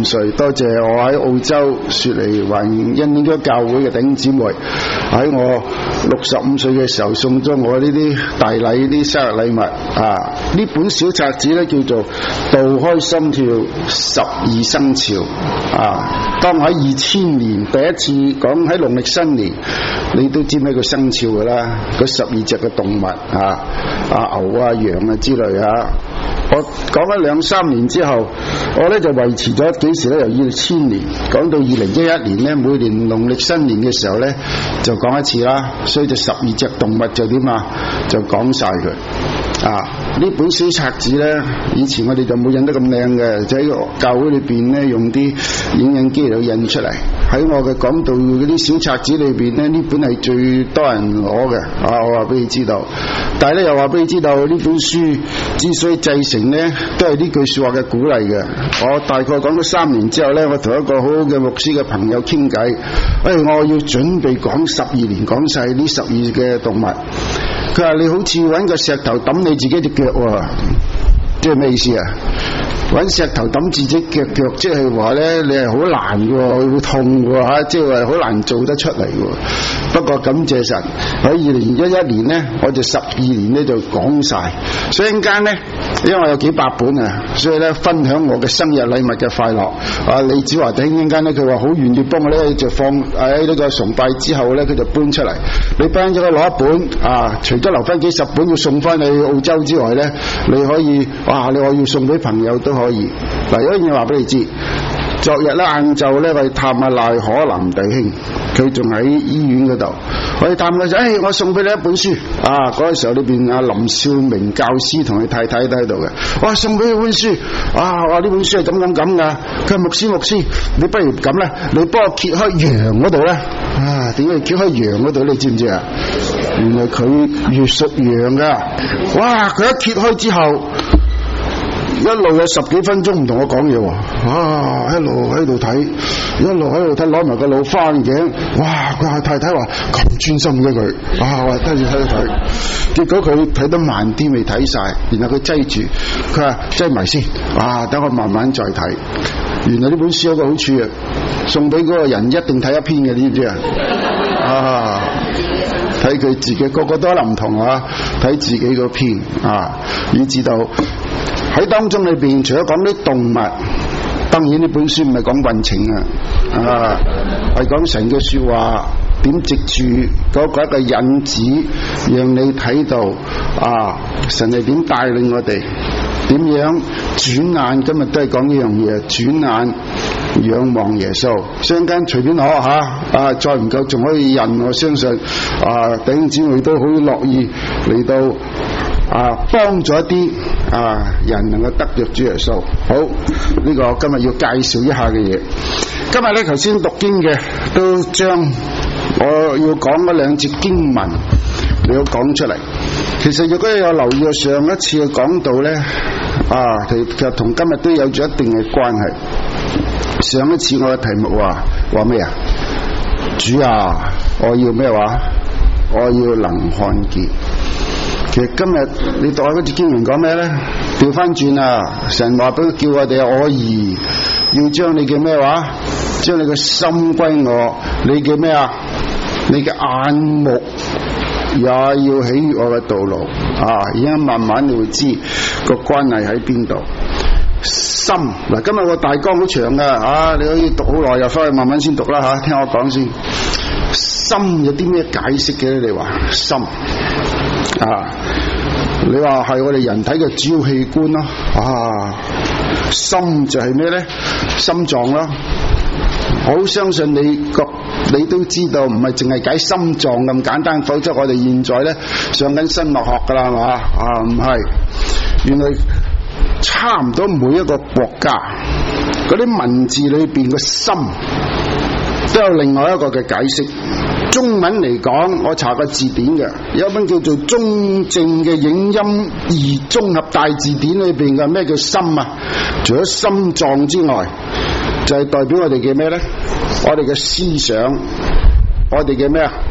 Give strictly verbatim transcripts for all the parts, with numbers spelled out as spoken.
歲，多謝我喺澳洲雪梨華人恩典教會嘅弟兄姊妹喺我六十五歲嘅時候送咗我呢啲大禮、呢啲生日禮物啊！呢本小冊子咧叫做《道開心跳十二生肖》啊！當喺二千年第一次講喺農曆新年，你都知咩叫生肖㗎啦？嗰十二隻嘅動物啊，啊牛啊、羊啊之類啊。我講咗兩三年之後，我咧就維持咗幾時咧？由二千年講到二零一一年咧，每年農曆新年嘅時候咧就講一次啦。所以就十二隻動物就點啊？就講晒佢啊！呢本小冊子咧，以前我哋就冇印得咁靚嘅，就喺個教會裏邊咧用啲影印機嚟印出嚟。喺我嘅講道嗰啲小冊子裏邊咧，呢本係最多人攞嘅啊！我話俾你知道，但係咧又話俾你知道，呢本書之所以製成咧，都係呢句說話嘅鼓勵嘅。我大概講咗三年之後咧，我同一個好好嘅牧師嘅朋友傾偈，哎，我要準備講十二年，講晒呢十二嘅動物。佢話你好似揾個石頭揼你自己隻腳喎，即係咩意思啊？揾石頭揼自己腳腳，即係話咧，你係好難嘅，會痛嘅嚇，即係話好難做得出嚟嘅。不過感謝神，喺二零一一年咧，我就十二年咧就講晒。所以陣間咧，因為我有幾百本啊，所以咧分享我嘅生日禮物嘅快樂。啊，李子華弟兄陣間咧，佢話好願意幫我咧，就放喺呢個崇拜之後咧，佢就搬出嚟。你幫咗佢攞一本啊，除咗留翻幾十本要送翻去澳洲之外咧，你可以哇，你我要送俾朋友都可以。嗱，有一樣嘢話俾你知，昨日咧晏晝咧，我去探阿賴可南弟兄，佢仲喺醫院嗰度。我去探佢就，誒，我送俾你一本書啊！嗰個時候裏邊阿林少明教師同佢太太都喺度嘅。我送俾你本書啊！我呢本書係咁咁咁噶。佢話牧師牧師，你不如咁咧，你幫我揭開羊嗰度咧。啊，點解揭開羊嗰度？你知唔知啊？原來佢越屬羊噶。哇！佢一揭開之後，一路有十幾分鐘唔同我講嘢喎，啊，一路喺度睇，一路喺度睇，攞埋個老花眼鏡，哇！佢太太話咁專心嘅佢，啊，我睇住睇住睇，結果佢睇得慢啲，未睇晒，然後佢擠住，佢話擠埋先，啊，等我慢慢再睇。原來呢本書有個好處啊，送俾嗰個人一定睇一篇嘅，你知唔知啊？啊！睇佢自己，個個都可能唔同啊！睇自己個篇啊，以至到喺當中裏邊，除咗講啲動物，當然呢本書唔係講運程啊，啊，係講神嘅說話，點藉住嗰個一個引子，讓你睇到啊，神係點帶領我哋，點樣轉眼，今日都係講呢樣嘢，轉眼仰望耶穌，相間隨便攞下啊，再唔夠仲可以印，我相信啊，弟兄姊妹都好樂意嚟到啊，幫助一啲啊人能夠得着主耶穌。好，呢、這個今日要介紹一下嘅嘢。今日咧頭先讀經嘅都將我要講嗰兩節經文你要講出嚟。其實如果有留意我上一次嘅講道咧，啊，其實同今日都有咗一定嘅關係。上一次我嘅題目話話咩啊？主啊，我要咩話？我要能看見。其實今日你讀下嗰節經文講咩咧？調翻轉啊！神話俾佢叫我哋我兒要將你嘅咩話？將你嘅心歸我，你嘅咩啊？你嘅眼目也要喜悅我嘅道路啊！而家慢慢你會知個關係喺邊度。心嗱，今日個大綱好長噶啊！你可以讀好耐，又翻去慢慢先讀啦吓、啊。聽我講先。心有啲咩解釋嘅咧？你話心啊？你話係我哋人體嘅主要器官咯啊！心就係咩咧？心臟咯。我好相信你覺你都知道，唔係淨係解心臟咁簡單，否則我哋現在咧上緊生物學噶啦，係嘛啊？唔係，原來差唔多每一個國家嗰啲文字裏邊嘅心都有另外一個嘅解釋。中文嚟講，我查個字典嘅，有一本叫做《中正嘅影音義綜合大字典》裏邊嘅咩叫心啊？除咗心臟之外，就係代表我哋嘅咩咧？我哋嘅思想，我哋嘅咩啊？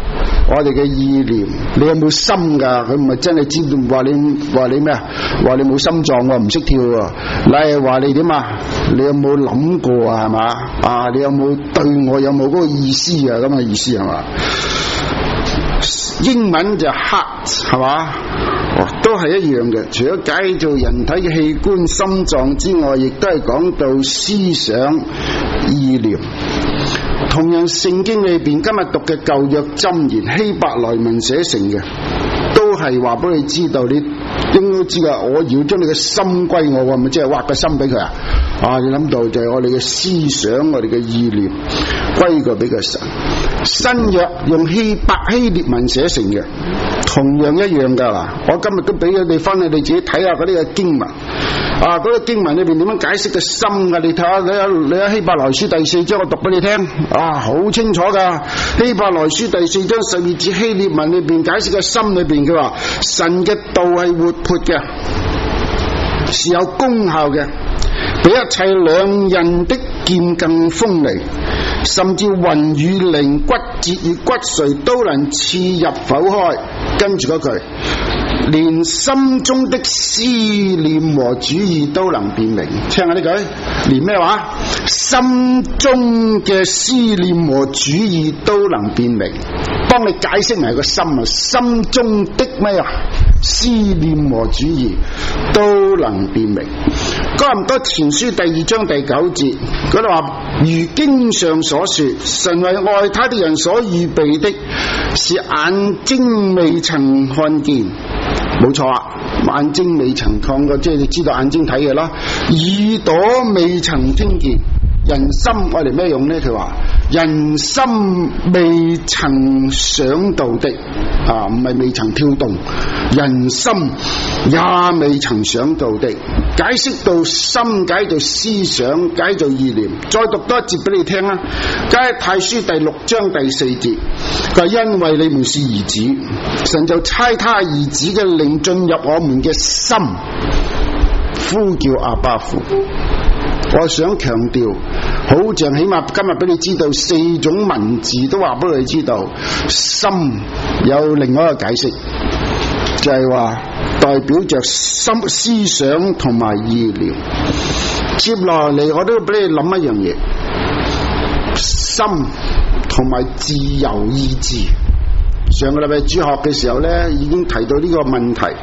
我哋嘅意念，你有冇心噶？佢唔係真係知道話你話你咩啊？話你冇心臟喎，唔識跳喎。你係話你點啊？你有冇諗過啊？係嘛？啊，你有冇對我有冇嗰個意思啊？咁嘅意思係嘛？英文就 heart 係嘛？都係一樣嘅。除咗解做人體嘅器官心臟之外，亦都係講到思想意念。同樣聖經裏邊今日讀嘅舊約箴言希伯來文寫成嘅，都係話俾你知道，你應該知噶。我要將你嘅心歸我，咪即係挖個心俾佢啊！啊，你諗到就係我哋嘅思想，我哋嘅意念歸個俾個神。新約用希伯希列文寫成嘅，同樣一樣噶啦。我今日都俾咗你翻去，你自己睇下嗰啲嘅經文。啊！嗰、那個經文裏邊點樣解釋個心噶？你睇下，你睇你睇希伯來書第四章，我讀俾你聽。啊，好清楚噶！希伯來書第四章十二節希列文裏邊解釋個心裏邊，佢話神嘅道係活潑嘅，是有功效嘅，比一切兩刃的劍更鋒利，甚至魂與靈、骨節與骨髓都能刺入剖開。跟住嗰句，連心中的思念和主意都能辨明。聽下呢句，連咩話？心中嘅思念和主意都能辨明。幫你解釋埋個心啊，心中的咩啊？思念和主意都能辨明。哥林多前書第二章第九節嗰度話，如經上所說，神為愛他的人所預備的，是眼睛未曾看見。冇錯啊，眼睛未曾看過，即係你知道眼睛睇嘅啦。耳朵未曾聽見，人心我哋咩用呢？佢話人心未曾想到的啊，唔係未曾跳動，人心也未曾想到的。解釋到心，解到思想，解到意念。再讀多一節俾你聽啦。加拉太書第六章第四節，就因為你們是兒子，神就差他兒子嘅靈進入我們嘅心，呼叫阿爸父。我想強調，好像起碼今日俾你知道四種文字都話俾你知道，心有另外一個解釋，就係話代表着心思想同埋意念。接落嚟我都俾你諗一樣嘢，心同埋自由意志。上個禮拜主學嘅時候呢，已經提到呢個問題。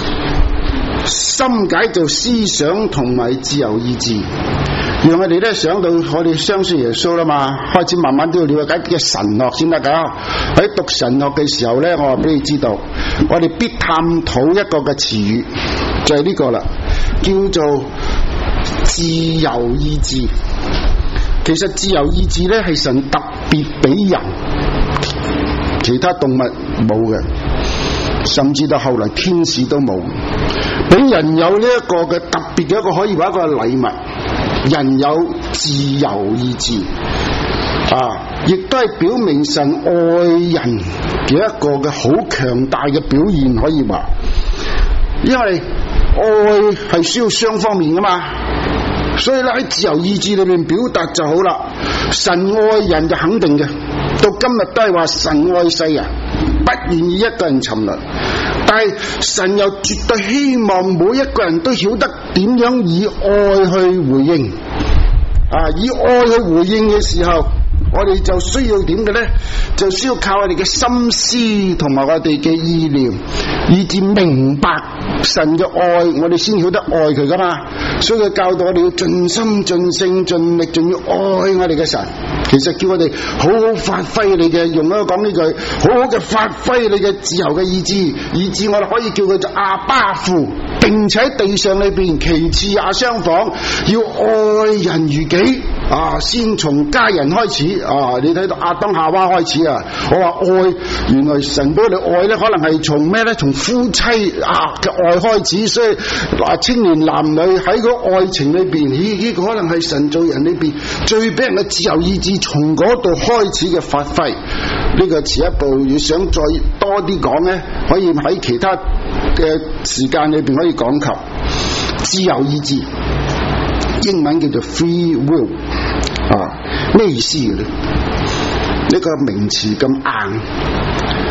心解做思想同埋自由意志，讓我哋咧想到我哋相信耶穌啦嘛，開始慢慢都要了解嘅神學先得噶。喺讀神學嘅時候咧，我話俾你知道，我哋必探討一個嘅詞語，就係呢個啦，叫做自由意志。其實自由意志咧係神特別俾人，其他動物冇嘅。甚至到後來天使都冇，俾人有呢一個嘅特別嘅一個可以話一個禮物，人有自由意志啊，亦都係表明神愛人嘅一個嘅好強大嘅表現，可以話，因為愛係需要雙方面噶嘛，所以咧喺自由意志裏面表達就好啦。神愛人就肯定嘅，到今日都係話神愛世人，不願意一個人沉淪，但係神又絕對希望每一個人都曉得點樣以愛去回應啊！以愛去回應嘅時候，我哋就需要點嘅呢？就需要靠我哋嘅心思同埋我哋嘅意念，以至明白神嘅愛，我哋先曉得愛佢噶嘛。所以佢教導我哋要盡心盡性盡力，仲要愛我哋嘅神。其實叫我哋好好發揮你嘅，用咗講呢句，好好嘅發揮你嘅自由嘅意志，以至我哋可以叫佢做阿爸父，並且喺地上裏邊其次也相仿，要愛人如己啊！先從家人開始啊！你睇到亞當夏娃開始啊！我話愛，原來神俾我哋愛咧，可能係從咩咧？從夫妻啊嘅愛開始，所以啊，青年男女喺個愛情裏邊，呢呢個可能係神造人裏邊最俾人嘅自由意志，從嗰度開始嘅發揮。呢個遲一步要想再多啲講咧，可以喺其他嘅時間裏邊可以講及自由意志，英文叫做 free will 啊，咩意思嘅咧？呢個名詞咁硬，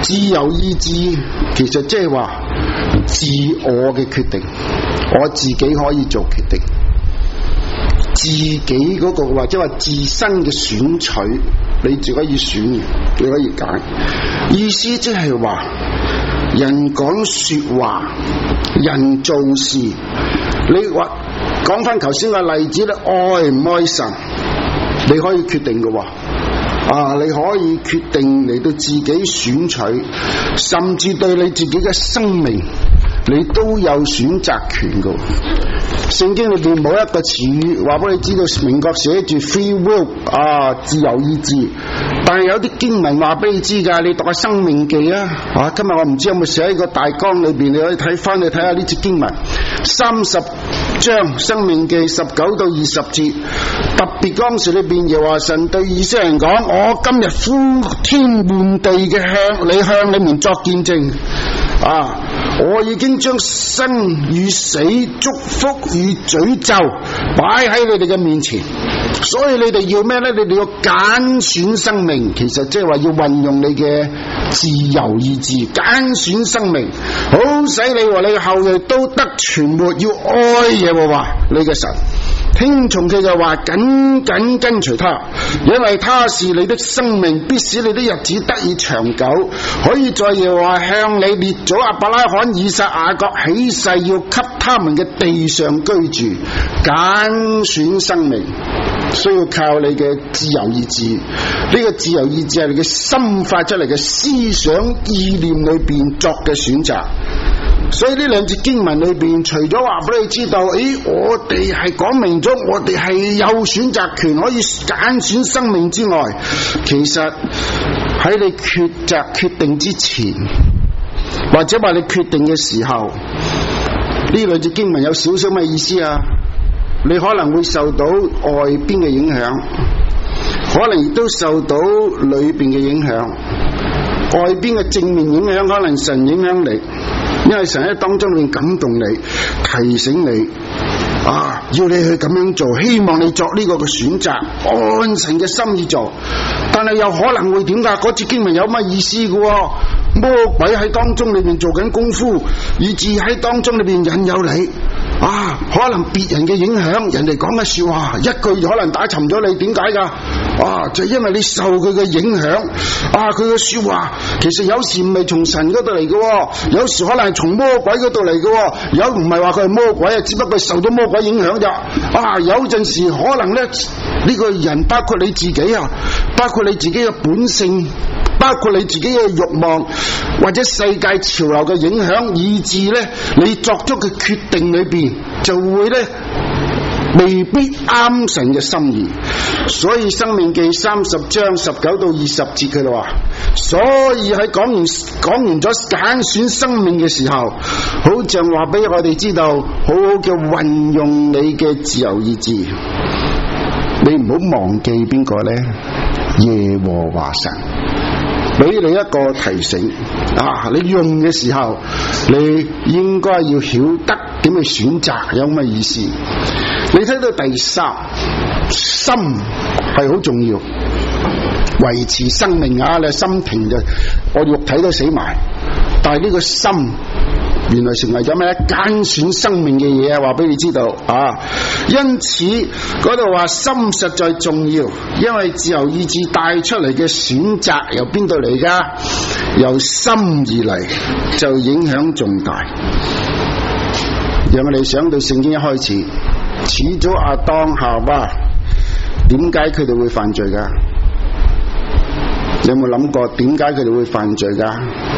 自由意志其實即係話自我嘅決定，我自己可以做決定，自己嗰個或者話自身嘅選取，你自己可以選，你可以揀。意思即係話人講說話，人做事，你話講翻頭先嘅例子咧，愛唔愛神，你可以決定嘅喎。啊！你可以決定嚟到自己選取，甚至對你自己嘅生命，你都有選擇權嘅。聖經裏邊冇一個詞語話俾你知道明確寫住 free will 啊，自由意志，但係有啲經文話俾你知㗎。你讀下申命記啊，啊，今日我唔知有冇寫喺個大綱裏邊，你可以睇翻去睇下呢節經文，三十章申命記十九到二十節，特別當時裏邊耶和華神對以色列人講：我今日呼天喚地嘅向你向你們作見證啊！我已經將生與死、祝福與詛咒擺喺你哋嘅面前，所以你哋要咩呢？你哋要揀選生命，其實即係話要運用你嘅自由意志，揀選生命，好使你和你嘅後裔都得存活。要愛耶和華你嘅神，聽從佢嘅話，緊緊跟隨他，因為他是你的生命，必使你的日子得以長久，可以在耶和華向你列祖亞伯拉罕、以撒、雅各起誓要給他們嘅地上居住。揀選生命需要靠你嘅自由意志，呢、這個自由意志係你嘅心發出嚟嘅思想意念裏邊作嘅選擇。所以呢兩節經文裏邊，除咗話俾你知道，誒，我哋係講明咗，我哋係有選擇權，可以揀選生命之外，其實喺你抉擇決定之前，或者話你決定嘅時候，呢兩節經文有少少咩意思啊？你可能會受到外邊嘅影響，可能亦都受到裏邊嘅影響。外邊嘅正面影響，可能神影響你。因為神喺當中面感動你，提醒你啊，要你去咁樣做，希望你作呢個嘅選擇，按神嘅心意做。但係又可能會點㗎？嗰節經文有乜意思嘅？魔鬼喺當中裏邊做緊功夫，以致喺當中裏邊引誘你啊，可能別人嘅影響，人哋講嘅說話一句可能打沉咗你。點解㗎？啊，就因為你受佢嘅影響啊，佢嘅說話其實有時唔係從神嗰度嚟嘅，有時可能係從魔鬼嗰度嚟嘅。有唔係話佢係魔鬼啊，只不過受到魔鬼影響咋。啊，有陣時可能咧，呢個人包括你自己啊，包括你自己嘅本性，包括你自己嘅慾望，或者世界潮流嘅影響，以致咧你作出嘅決定裏邊就會咧未必啱神嘅心意。所以申命記三十章十九到二十節佢哋話，所以喺講完講完咗揀選生命嘅時候，好像話俾我哋知道，好好嘅運用你嘅自由意志。你唔好忘記邊個呢？耶和華神俾你一個提醒啊！你用嘅時候，你應該要曉得點去選擇，有乜意思？你睇到第三，心係好重要，維持生命啊！你心停就我肉體都死埋，但係呢個心原來成為咗咩？揀選生命嘅嘢啊！話俾你知道啊！因此嗰度話心實在重要，因為自由意志帶出嚟嘅選擇由邊度嚟噶？由心而嚟，就影響重大。讓我哋想到聖經一開始始祖亞當夏娃，點解佢哋會犯罪噶？你有冇諗過點解佢哋會犯罪噶？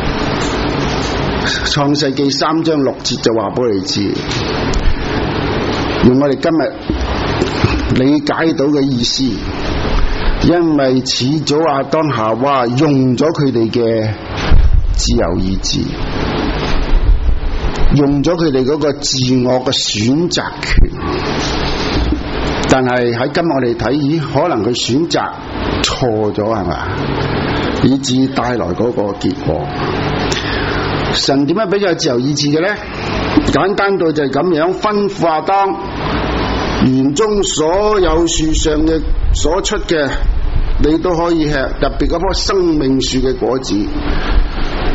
創世記三章六節就話俾你知，用我哋今日理解到嘅意思，因為始祖亞當夏娃用咗佢哋嘅自由意志，用咗佢哋嗰個自我嘅選擇權，但係喺今日我哋睇，咦，可能佢選擇錯咗係咪？以致帶來嗰個結果。神點樣俾佢自由意志嘅呢？簡單到就係咁樣，吩咐亞當園中所有樹上嘅所出嘅，你都可以吃，特別嗰棵生命樹嘅果子。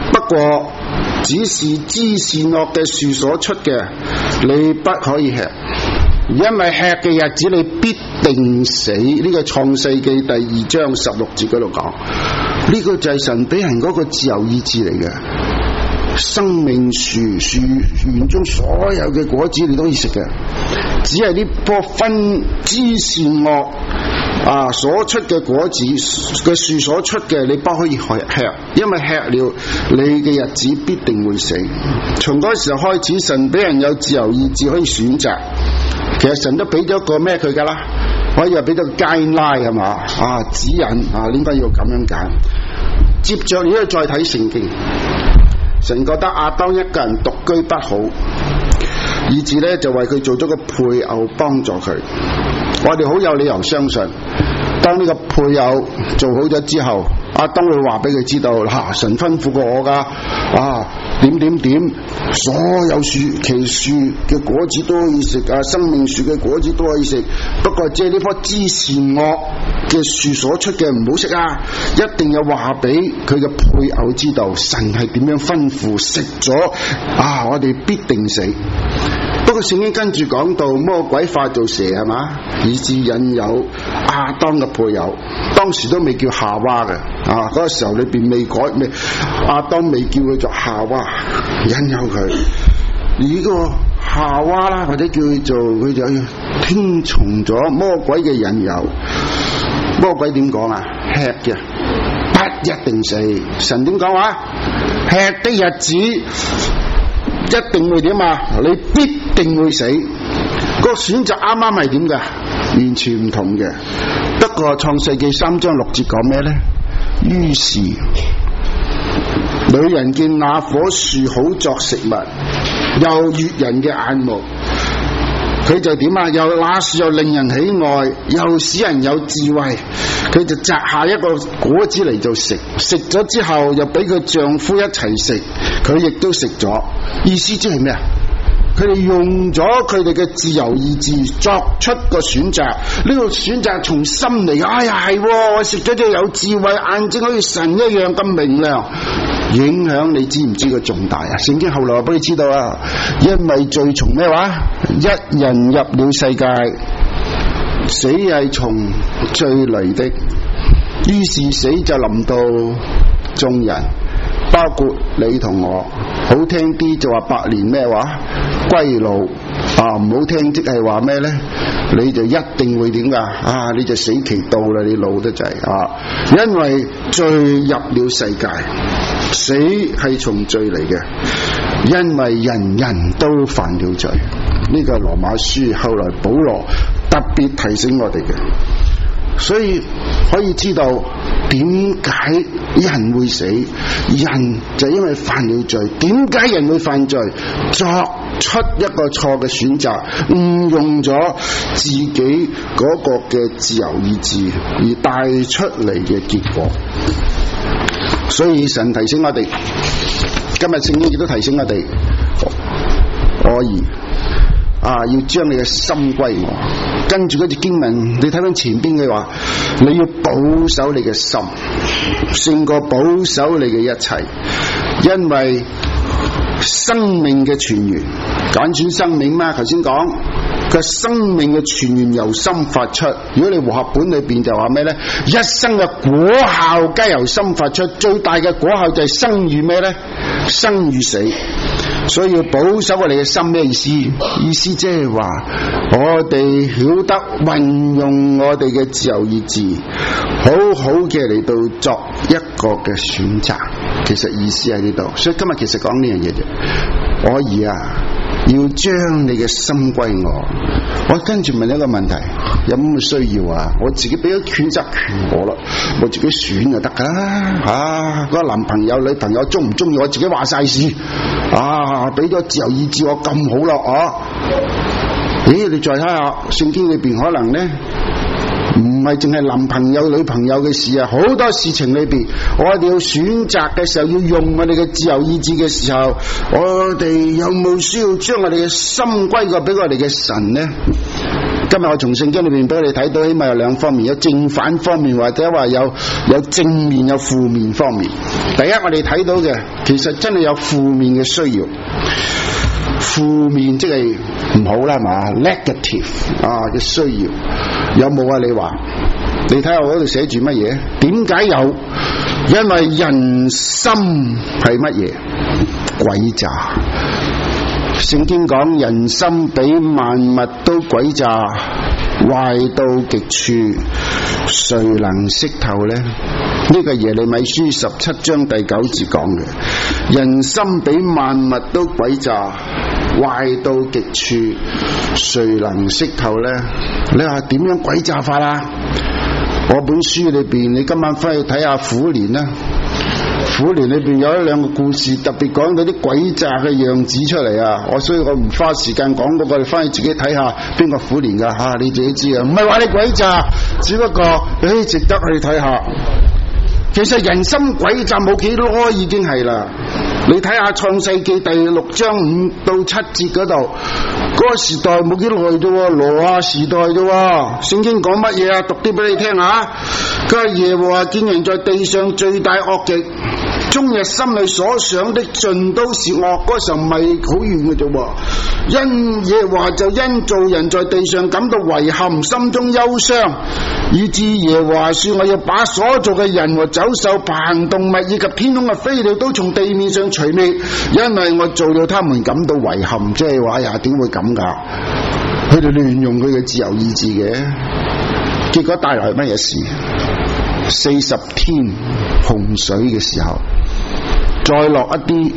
不過只是知善惡嘅樹所出嘅，你不可以吃，因為吃嘅日子你必定死。呢、這個創世記第二章十六節嗰度講，呢、這個就係神俾人嗰個自由意志嚟嘅。生命樹樹園中所有嘅果子你都可以食嘅，只係呢棵分知善惡啊所出嘅果子嘅樹所出嘅，你不可以吃，因為吃了你嘅日子必定會死。從嗰時候開始，神俾人有自由意志可以選擇。其實神都俾咗個咩佢噶啦，可以話俾咗個 guideline 係嘛啊指引啊，應該要咁樣揀。接着你都再睇聖經。神覺得亞當一個人獨居不好，以致咧就為佢做咗個配偶幫助佢。我哋好有理由相信，當呢個配偶做好咗之後，亞當會話俾佢知道，嗱、啊，神吩咐過我噶，啊點點點，所有樹其樹嘅果子都可以食啊，生命樹嘅果子都可以食，不過即係呢棵知善惡嘅樹所出嘅唔好食啊！一定要話俾佢嘅配偶知道，神係點樣吩咐，食咗啊，我哋必定死。不過聖經跟住講到魔鬼化做蛇係嘛，以致引誘亞當嘅配偶，當時都未叫夏娃嘅啊，嗰、那個時候裏邊未改未，亞當未叫佢做夏娃，引誘佢。呢個夏娃啦，或者叫佢做佢就聽從咗魔鬼嘅引誘。魔鬼點講啊？吃嘅不一定死。神點講話？吃的日子一定會點啊？你必定會死。個選擇啱啱係點㗎？完全唔同嘅。不過創世記三章六節講咩呢？於是女人見那棵樹好作食物，又悅人嘅眼目，佢就點啊？又那樹又令人喜愛，又使人有智慧，佢就摘下一個果子嚟就食，食咗之後又俾佢丈夫一齊食，佢亦都食咗。意思即係咩啊？佢哋用咗佢哋嘅自由意志作出個選擇，呢個選擇從心嚟。哎呀係，我食咗隻有智慧，眼睛好似神一樣咁明亮，影響你知唔知個重大啊？聖經後來話俾你知道啊，因為罪從咩話？一人入了世界，死係從罪嚟的，於是死就臨到眾人，包括你同我。好聽啲就話百年咩話歸老啊，唔好聽即係話咩呢？你就一定會點噶啊？你就死期到啦，你老得滯啊！因為罪入了世界，死係從罪嚟嘅，因為人人都犯了罪。呢個係羅馬書後來保羅特別提醒我哋嘅。所以可以知道點解人會死，人就因為犯了罪。點解人會犯罪？作出一個錯嘅選擇，誤用咗自己嗰個嘅自由意志而帶出嚟嘅結果。所以神提醒我哋，今日聖經亦都提醒我哋，我兒啊，要將你嘅心歸我。跟住嗰節經文，你睇翻前邊嘅話，你要保守你嘅心，勝過保守你嘅一切，因為生命嘅泉源，揀選生命嘛，頭先講個生命嘅泉源由心發出。如果你和合本裏邊就話咩呢？一生嘅果效皆由心發出，最大嘅果效就係生與咩呢？生與死。所以要保守我哋嘅心，咩意思？意思即係話我哋曉得運用我哋嘅自由意志，好好嘅嚟到作一個嘅選擇。其實意思喺呢度，所以今日其實講呢樣嘢啫。我兒啊，要將你嘅心歸我。我跟住問一個問題，有冇咁需要啊？我自己俾咗選擇權我啦，我自己選就得噶啦。啊，嗰個男朋友女朋友中唔中意我自己話晒事。啊，俾咗自由意志我咁好咯，啊！咦，你再睇下聖經裏邊可能呢，唔係淨係男朋友女朋友嘅事啊，好多事情裏邊，我哋要選擇嘅時候，要用我哋嘅自由意志嘅時候，我哋有冇需要將我哋嘅心歸過俾我哋嘅神呢？ 今日我從聖經裏邊俾你睇到，起碼有兩方面，有正反方面，或者話有有正面有負面方面。第一，我哋睇到嘅其實真係有負面嘅需要，負面即係唔好啦，係嘛 ？negative 啊嘅需要有冇啊？你話你睇下我嗰度寫住乜嘢？點解有？因為人心係乜嘢？詭詐。聖經講人心比萬物都詭詐，壞到極處，誰能識透呢？呢個耶利米書十七章第九節講嘅，人心比萬物都詭詐，壞到極處，誰能識透呢？你話點樣詭詐法啊？我本書裏邊，你今晚翻去睇下苦年啦。苦年裏邊有一兩個故事，特別講到啲詭詐嘅樣子出嚟啊！我所以我唔花時間講嗰個，你翻去自己睇下邊個苦年噶吓、啊，你自己知啊。唔係話你詭詐，只不過誒值得去睇下。其實人心詭詐冇幾多已經係啦。你睇下創世記第六章五到七節嗰度，嗰、那個時代冇幾耐啫，羅亞時代啫。聖經講乜嘢啊？讀啲俾你聽下。佢話耶和華見人在地上罪大惡極，終日心裏所想的盡都是惡。嗰時候唔係好遠嘅啫。因耶和華就因造人在地上感到遺憾，心中憂傷，以致耶和華說：我要把所造嘅人和走獸、爬行動物以及天空嘅飛鳥都從地面上除滅，因為我做到他們感到遺憾。即係話呀，點會咁噶？佢哋亂用佢嘅自由意志嘅，結果帶來乜嘢事？四十天洪水嘅時候，再落一啲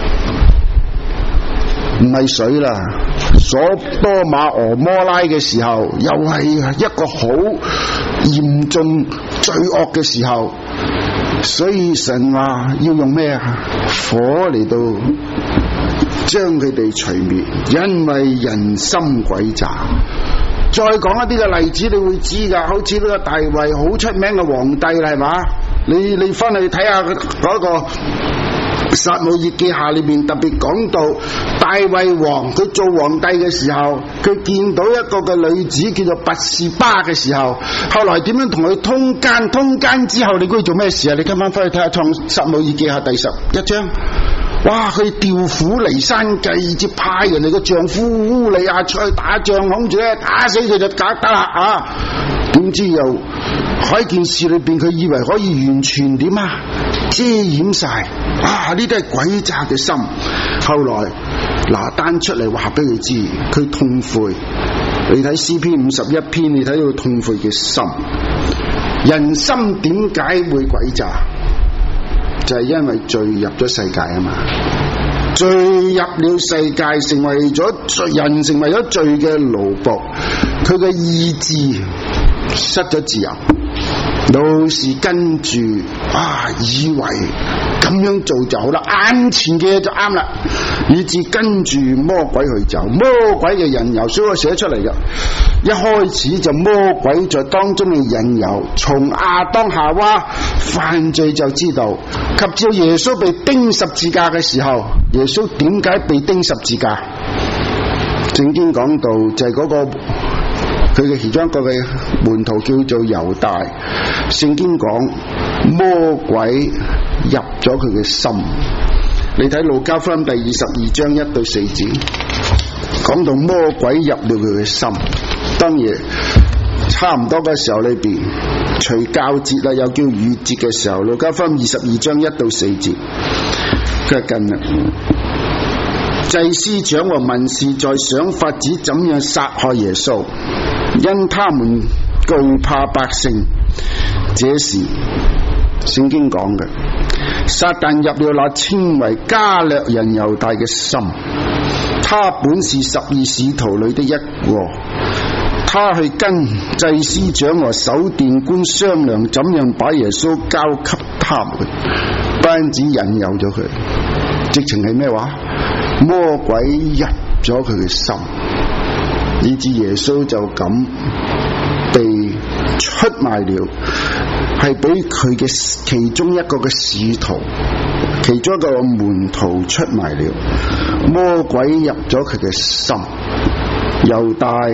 唔係水啦，所多瑪俄摩拉嘅時候，又係一個好嚴重罪惡嘅時候。所以神話要用咩啊？火嚟到將佢哋除滅，因為人心詭詐。再講一啲嘅例子，你會知噶，好似呢個大衛好出名嘅皇帝啦，係嘛？你你翻去睇下嗰個撒母耳記下裏邊特別講到大衛王佢做皇帝嘅時候，佢見到一個嘅女子叫做拔示巴嘅時候，後來點樣同佢通姦，通姦之後你估佢做咩事啊？你今晚翻去睇下創撒母耳記下第十一章。哇！佢調虎離山計，接派人哋嘅丈夫烏利亞出去打仗，諗住咧打死佢就搞得啦啊！點知又喺件事裏邊，佢以為可以完全點啊遮掩晒啊！呢啲係詭詐嘅心。後來拿單出嚟話俾佢知，佢痛悔。你睇詩篇五十一篇，你睇到痛悔嘅心。人心點解會詭詐？就係因為罪入咗世界啊嘛，罪入了世界，成為咗罪人，成為咗罪嘅奴僕，佢嘅意志失咗自由，老是跟住啊，以為咁樣做就好啦，眼前嘅嘢就啱啦，以致跟住魔鬼去走，魔鬼嘅引誘，所以我寫出嚟嘅。一開始就魔鬼在當中嘅引誘，從亞當夏娃犯罪就知道，及至耶穌被釘十字架嘅時候，耶穌點解被釘十字架？聖經講到就係嗰個佢嘅其中一個嘅門徒叫做猶大，聖經講魔鬼入咗佢嘅心。你睇路加福音第二十二章一到四節，講到魔鬼入了佢嘅心。當然差唔多嘅時候裏邊，除酵節啦，又叫逾節嘅時候，路加福音二十二章一到四節，佢係跟啦。祭司長和文士在想法子怎樣殺害耶穌，因他們懼怕百姓。這時聖經講嘅，撒旦入了那稱為加略人猶大嘅心，他本是十二使徒裏的一個。他去跟祭司長和守殿官商量，怎樣把耶穌交給他們。不單止引誘咗佢，直情係咩話？魔鬼入咗佢嘅心，以致耶穌就咁被出賣了，係俾佢嘅其中一個嘅使徒，其中一個門徒出賣了。魔鬼入咗佢嘅心，猶大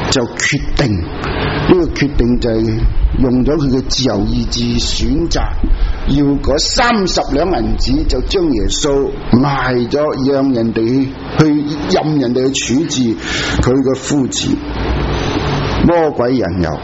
就決定呢、這個決定就係用咗佢嘅自由意志選擇，要嗰三十兩銀子就將耶穌賣咗，讓人哋去任人哋去處置佢嘅夫子。魔鬼引誘，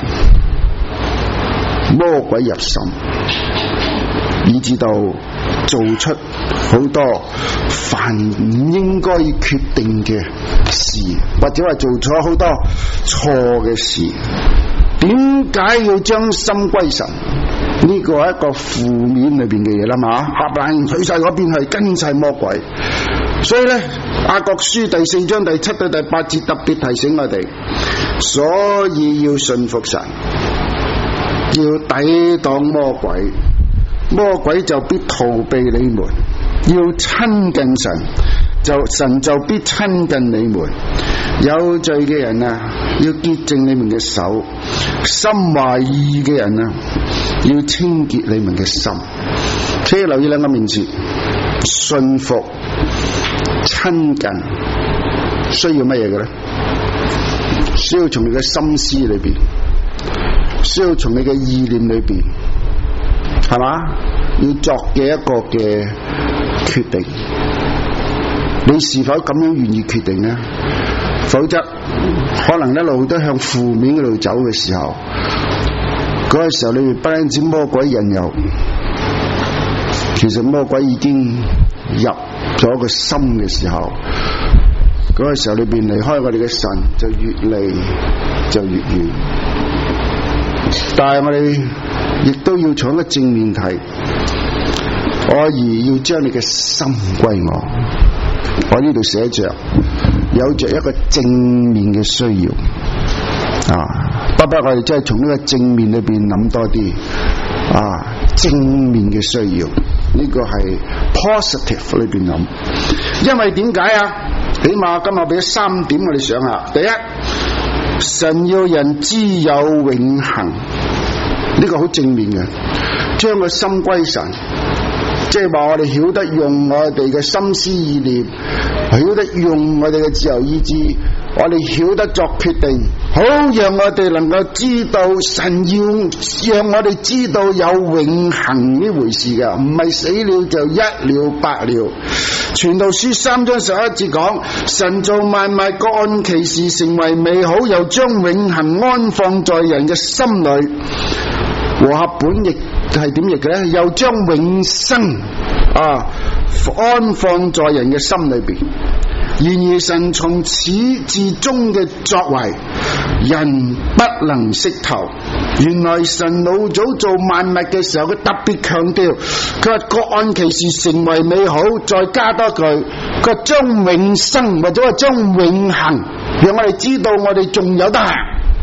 魔鬼入心，以至到做出好多犯唔應該決定嘅事，或者話做咗好多錯嘅事。點解要將心歸神？呢個係一個負面裏邊嘅嘢啦嘛，合爛取晒嗰邊係跟晒魔鬼。所以咧，雅各書第四章第七到第八節特別提醒我哋，所以要信服神，要抵擋魔鬼，魔鬼就必逃避你們；要親近神，就神就必親近你們。有罪嘅人啊，要潔淨你們嘅手；心懷義嘅人啊，要清潔你們嘅心。所以留意兩個名詞：信服、親近。需要乜嘢嘅咧？需要從你嘅心思裏邊，需要從你嘅意念裏邊，係嘛？要作嘅一個嘅決定，你是否咁樣願意決定呢？否則可能一路都向負面嗰度走嘅時候，嗰個時候你不單止魔鬼引誘，其實魔鬼已經入咗個心嘅時候，嗰個時候裏邊離開我哋嘅神就越嚟就越遠。但係我哋亦都要從一個正面睇，我兒要將你嘅心歸我。我呢度寫着有着一個正面嘅需要啊，不不，我哋真係從呢個正面裏邊諗多啲啊，正面嘅需要呢個係 positive 裏邊諗。因為點解啊？起碼今日俾三點我哋想下。第一，神要人知有永恆，呢個好正面嘅，將個心歸神，即係話我哋曉得用我哋嘅心思意念，曉得用我哋嘅自由意志，我哋曉得作決定，好讓我哋能夠知道神要讓我哋知道有永恆呢回事嘅，唔係死了就一了百了。傳道書三章十一節講，神造萬物各按其時成為美好，又將永恆安放在人嘅心裏。和合本譯係點譯嘅咧？又將永生啊安放在人嘅心裏邊。然而神從始至終嘅作為，人不能識透。原來神老早做萬物嘅時候，佢特別強調，佢話各按其時成為美好，再加多句，佢話將永生或者話將永恆，讓我哋知道我哋仲有得行，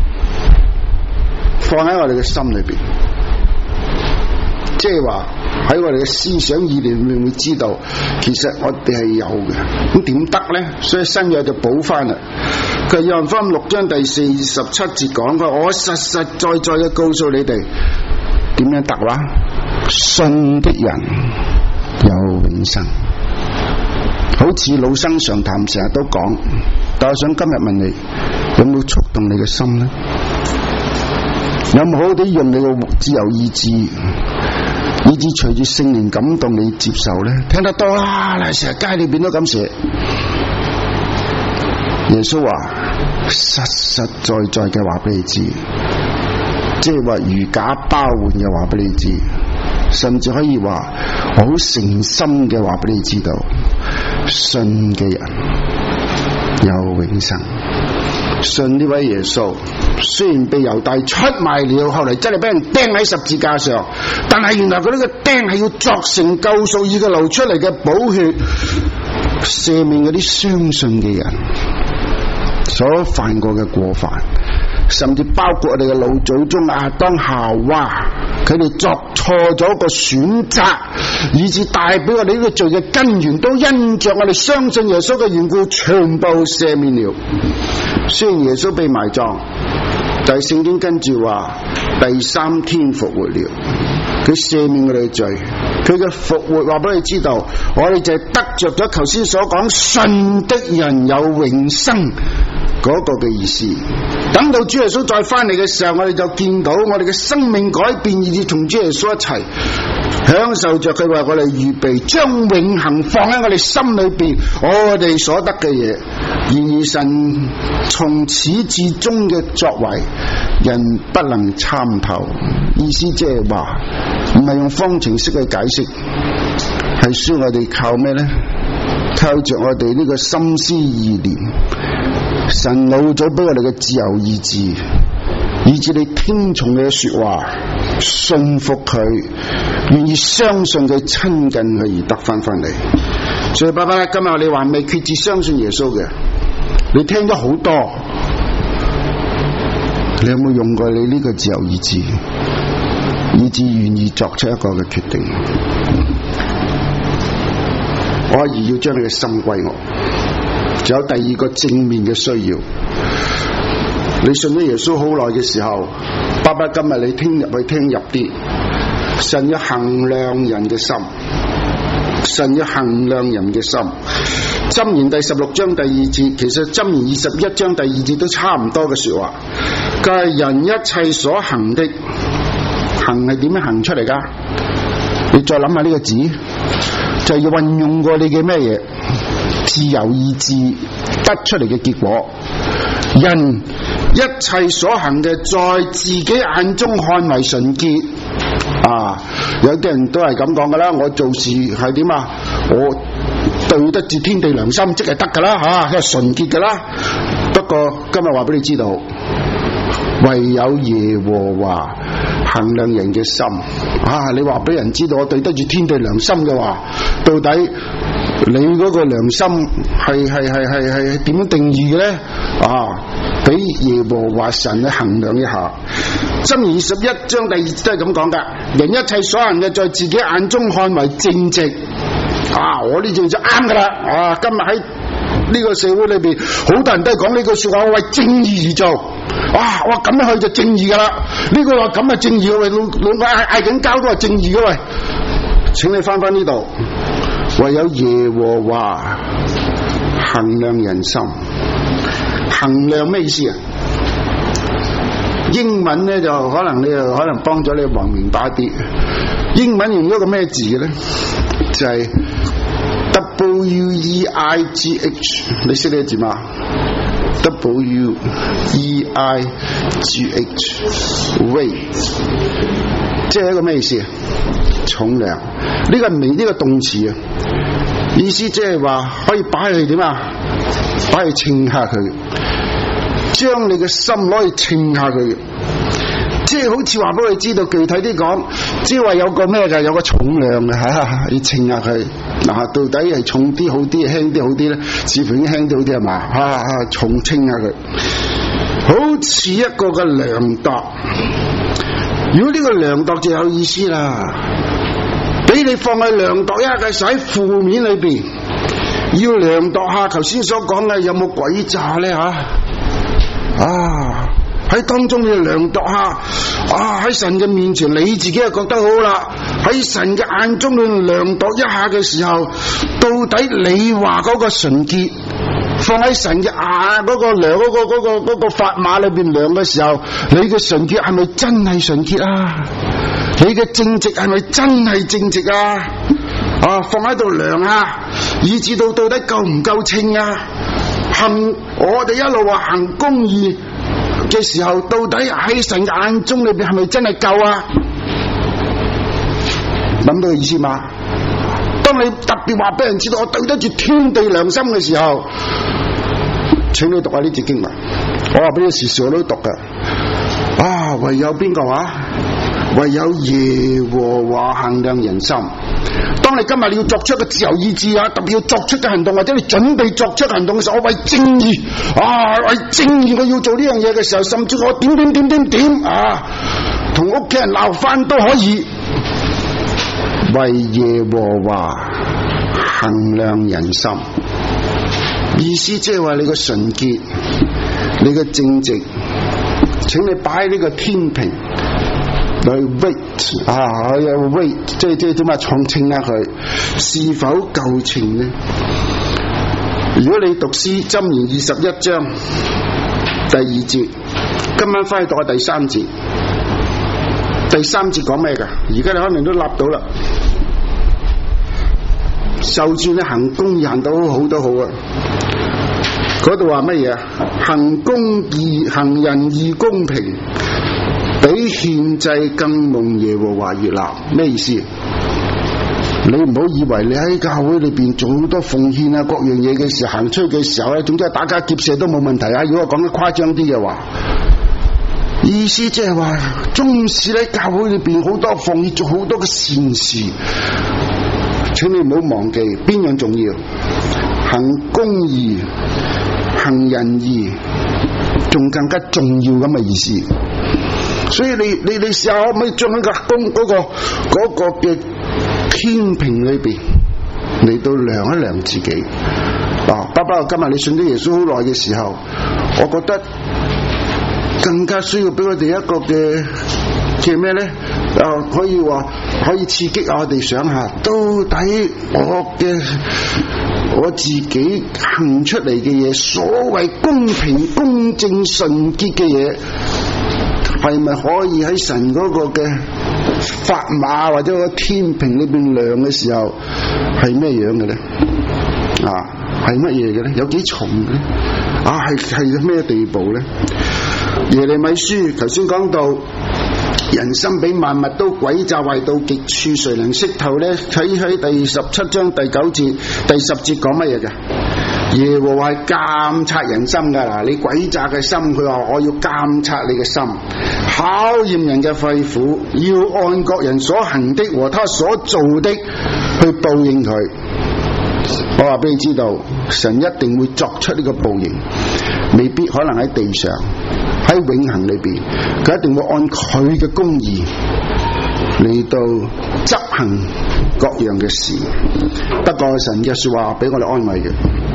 放喺我哋嘅心裏邊。即係話喺我哋嘅思想意念裏面會知道，其實我哋係有嘅。咁點得咧？所以新約就補翻啦。佢約翰福音六章第四十七節講過，我實實在在嘅告訴你哋，點樣得啦？信的人有永生。好似老生常談成日都講，但我想今日問你，有冇觸動你嘅心呢？有冇好好地用你嘅自由意志，以至隨住聖靈感動你接受咧？聽得多啦，嗱，成日街裏邊都咁寫。耶穌話實實在在嘅話俾你知，即係話如假包換嘅話俾你知，甚至可以話我好誠心嘅話俾你知道，信嘅人有永生。信呢位耶穌，雖然被猶大出賣了，後嚟真係俾人釘喺十字架上，但係原來佢呢個釘係要作成救贖，以佢流出嚟嘅寶血赦免嗰啲相信嘅人所犯過嘅過犯，甚至包括我哋嘅老祖宗亞當夏娃，佢哋作錯咗個選擇，以致帶俾我哋呢個罪嘅根源，都因着我哋相信耶穌嘅緣故，全部赦免了。雖然耶穌被埋葬，但係聖經跟住話第三天復活了，佢赦免我哋嘅罪，佢嘅復活話俾你知道，我哋就係得着咗頭先所講信的人有永生嗰個嘅意思。等到主耶穌再翻嚟嘅時候，我哋就見到我哋嘅生命改變，以至同主耶穌一齊享受着佢為我哋預備，將永恆放喺我哋心裏邊，我哋所得嘅嘢。然而神從始至終嘅作為，人不能參透。意思即係話，唔係用方程式去解釋，係需要我哋靠咩呢？靠着我哋呢個心思意念。神老早俾我哋嘅自由意志，以致你聽從佢嘅說話，信服佢，願意相信佢，親近佢而得翻翻嚟。所以爸爸，今日你還未決志相信耶穌嘅，你聽咗好多，你有冇用過你呢個自由意志，以致願意作出一個嘅決定？我而要將你嘅心歸我。仲有第二個正面嘅需要，你信咗耶穌好耐嘅時候，爸爸今日你聽入去聽入啲，神要衡量人嘅心，神要衡量人嘅心。箴言第十六章第二節，其實箴言二十一章第二節都差唔多嘅說話，但係人一切所行的，行係點樣行出嚟噶？你再諗下呢個字，就係要運用過你嘅咩嘢？自由意志得出嚟嘅結果。人一切所行嘅，在自己眼中看為純潔啊！有啲人都係咁講噶啦，我做事係點啊？我對得住天地良心，即係得噶啦吓，係純潔噶啦。不過今日話俾你知道，唯有耶和華衡量人嘅心啊！你話俾人知道我對得住天地良心嘅話，到底你嗰個良心係係係係係點樣定義嘅咧？啊，俾耶和華神去衡量一下。箴言二十一章第二節都係咁講噶，人一切所行嘅，在自己眼中看為正直。啊，我呢種就啱噶啦。啊，今日喺呢個社會裏邊，好多人都係講呢句說話，我為正義而做。哇，我咁樣去就正義噶啦。呢個話咁係正義，喂，老老嗌嗌緊交都係正義嘅喂。請你翻翻呢度。唯有耶和華衡量人心。衡量咩意思啊？英文咧就可能你又可能幫咗你還明白啲。英文用咗個咩字嘅咧？就係、是、W E I G H， 你識呢個字嘛？ W E I G H，weight， 即係一個咩意思啊？重量。呢個名呢個動詞啊，意思即係話可以擺去點啊？擺去稱下佢，將你嘅心攞去稱下佢，即係好似話俾佢知道，具體啲講，即係話有個咩嘅，有個重量嘅吓，你稱下佢嗱，到底係重啲好啲，輕啲好啲咧？似乎已經輕啲好啲係嘛？啊，重稱下佢，好似一個嘅量度。如果呢個量度就有意思啦。俾你放喺量度一下嘅時候，喺負面裏邊要量度下頭先所講嘅有冇詭詐咧吓啊！喺當中你要量度下啊！喺神嘅面前你自己又覺得好啦，喺神嘅眼中你量度一下嘅時候，到底你話嗰個純潔放喺神嘅眼嗰個量嗰個嗰個嗰個砝碼裏邊量嘅時候，你嘅純潔係咪真係純潔啊？你嘅正直係咪真係正直啊？啊，放喺度量下，以至到到底夠唔夠稱啊？行我哋一路話行公義嘅時候，到底喺神眼中裏邊係咪真係夠啊？諗到個意思嘛？當你特別話俾人知道我對得住天地良心嘅時候，請你讀下呢節經文。我話俾你時時我都讀噶。啊，唯有邊個話？唯有耶和華衡量人心。當你今日你要作出一個自由意志啊，特別要作出嘅行動，或者你準備作出行動嘅時候，我為正義啊，為正義我要做呢樣嘢嘅時候，甚至我點點點點點啊，同屋企人鬧翻都可以。為耶和華衡量人心，意思即係話你個純潔，你個正直，請你擺喺呢個天平。嚟 weight 啊，有 weight， 即係即係點啊？重稱下佢是否夠稱呢？ 如果你讀詩箴言二十一章第二節，今晚翻去讀下第三節。第三節講咩㗎？而家你可能都立到啦。就算你行公義行到好好都好啊。嗰度話乜嘢啊？行公義，行仁義公平，比獻祭更蒙耶和華悅納。咩意思？你唔好以為你喺教會裏邊做好多奉獻啊各樣嘢嘅時候，行出去嘅時候咧，總之係打家劫舍都冇問題啊。如果我講得誇張啲嘅話，意思即係話，縱使喺教會裏邊好多奉獻，做好多嘅善事，請你唔好忘記邊樣重要？行公義、行仁義，仲更加重要咁嘅意思。所以你你你試下可唔可以將喺個公嗰個嗰個嘅天平裏邊嚟到量一量自己？啊，爸爸，今日你信咗耶穌好耐嘅時候，我覺得更加需要俾我哋一個嘅叫咩咧？啊，可以話可以刺激我哋想下，到底我嘅我自己行出嚟嘅嘢，所謂公平、公正、純潔嘅嘢，係咪可以喺神嗰個嘅法碼或者個天平裏邊量嘅時候係咩樣嘅咧？啊，係乜嘢嘅咧？有幾重嘅咧？啊，係係咩地步咧？耶利米書頭先講到，人心比萬物都詭詐壞到極處，誰能識透呢？睇喺第十七章第九節、第十節講乜嘢嘅？耶和華係監察人心噶，嗱，你詭詐嘅心，佢話我要監察你嘅心，考驗人嘅肺腑，要按各人所行的和他所做的去報應佢。我話俾你知道，神一定會作出呢個報應，未必可能喺地上，喺永恆裏邊，佢一定會按佢嘅公義嚟到執行各樣嘅事。不過神嘅說話俾我哋安慰嘅。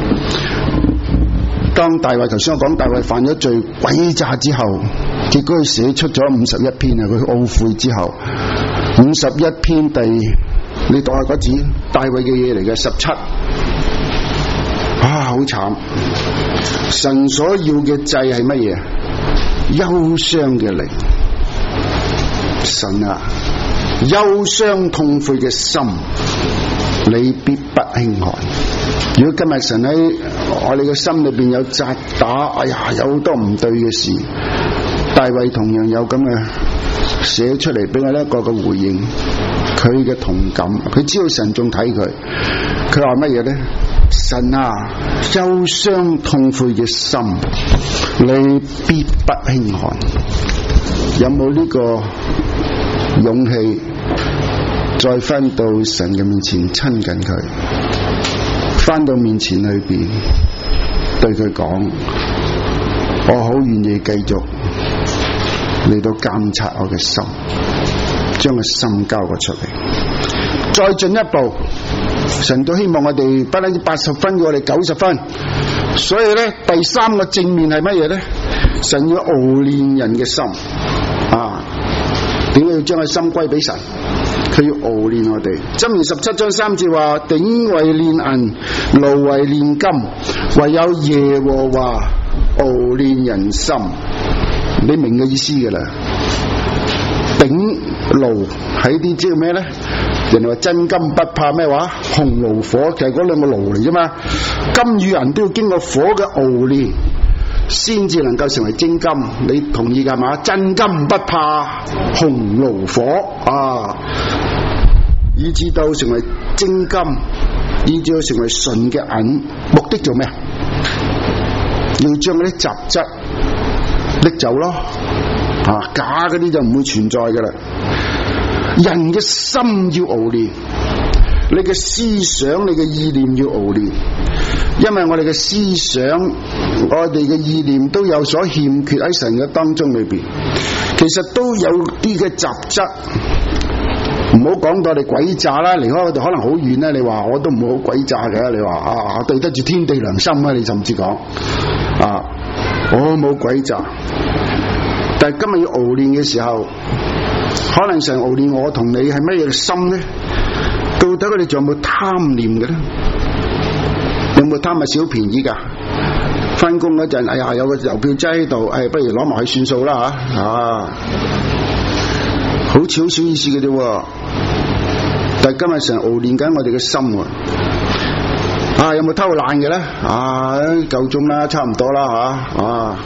當大衛頭先我講大衛犯咗罪詭詐之後，結果佢寫出咗五十一篇啊，佢懊悔之後，五十一篇第你讀下嗰字，大衛嘅嘢嚟嘅十七，啊好慘！神所要嘅祭係乜嘢？憂傷嘅靈，神啊，憂傷痛悔嘅心，你必不輕看。如果今日神喺我哋嘅心裏邊有責打，哎呀，有好多唔對嘅事，大衛同樣有咁嘅寫出嚟俾我一個嘅回應，佢嘅同感，佢知道神仲睇佢，佢話乜嘢咧？神啊，憂傷痛悔嘅心，你必不輕看。有冇呢個勇氣再翻到神嘅面前親近佢，翻到面前裏邊對佢講，我好願意繼續嚟到監察我嘅心，將個心交個出嚟。再進一步，神都希望我哋不單止八十分，我哋九十分。所以咧，第三個正面係乜嘢咧？神要熬練人嘅心啊！點解要將個心歸俾神？佢要熬練我哋。箴言十七章三節話：鼎為煉銀，爐為煉金，唯有耶和華熬練人心。你明嘅意思噶啦？鼎爐喺啲即係咩咧？人哋話真金不怕咩話？紅爐火，其實嗰兩個爐嚟啫嘛。金與銀都要經過火嘅熬煉，先至能夠成為精金。你同意噶嘛？真金不怕紅爐火啊！以至到成為精金，以至到成為純嘅銀，目的做咩？要將嗰啲雜質拎走咯，啊，假嗰啲就唔會存在噶啦。人嘅心要熬煉，你嘅思想、你嘅意念要熬煉，因為我哋嘅思想、我哋嘅意念都有所欠缺喺神嘅當中裏邊，其實都有啲嘅雜質。唔好講到我哋詭詐啦，離開我哋可能好遠啦。你話我都唔會好詭詐嘅，你話啊對得住天地良心啊，你甚至講啊我冇詭詐，但係今日要熬煉嘅時候，可能神熬煉我同你係乜嘢心呢？到底我哋仲有冇貪念嘅咧？有冇貪下小便宜㗎？翻工嗰陣，哎呀有個郵票擠喺度，誒不如攞埋去算數啦嚇啊！好似好少意思嘅啫喎，但係今日成日熬練緊我哋嘅心喎。啊有冇偷懶嘅咧？啊夠鐘啦，差唔多啦嚇啊！